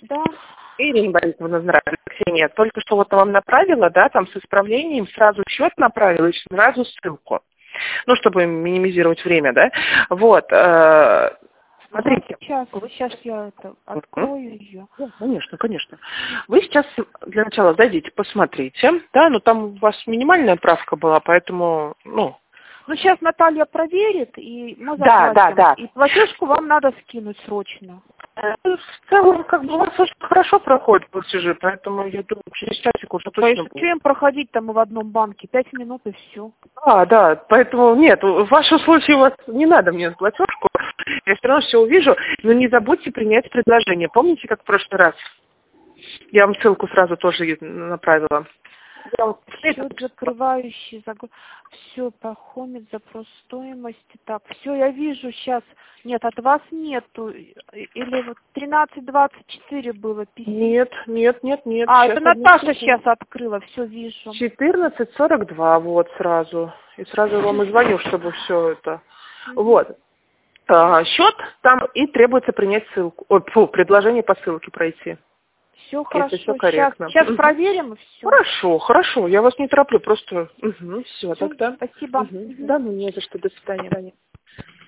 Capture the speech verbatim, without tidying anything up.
Да. Ирина Борисовна, здравствуйте, Ксения. Только что вот вам направила, да, там с исправлением, сразу счет направила и сразу ссылку. Ну, чтобы минимизировать время, да. Вот. Э, смотрите. Сейчас, сейчас я это открою ее. Да, конечно, конечно. Вы сейчас для начала зайдите, посмотрите. Да, ну там у вас минимальная правка была, поэтому, ну... Ну, сейчас Наталья проверит, и мы Да, заплатим. да, да. И платежку вам надо скинуть срочно. В целом, как бы у вас очень хорошо проходит платежи, поэтому я думаю, через часик уже точно Конечно, будет. что им проходить там и в одном банке? Пять минут и все. А, да, поэтому нет, в вашем случае у вас не надо мне платежку, я все равно все увижу, но не забудьте принять предложение. Помните, как в прошлый раз? Я вам ссылку сразу тоже направила. Счет закрывающий, загр... все, Пахомец, запрос стоимости. Так, все, я вижу сейчас. Нет, от вас нету. Или вот тринадцать двадцать четыре было. письмо. Нет, нет, нет, нет. А, сейчас это Наташа сейчас открыла, все вижу. четырнадцать сорок два, вот сразу. И сразу вам и звоню, чтобы все это. Вот. А, счет там и требуется принять ссылку. Ой, фу, предложение по ссылке пройти. Все хорошо, все сейчас, сейчас угу. проверим и все. Хорошо, хорошо, я вас не тороплю, просто угу, все, Всё, тогда. спасибо. Угу. Да, ну не за что, до свидания.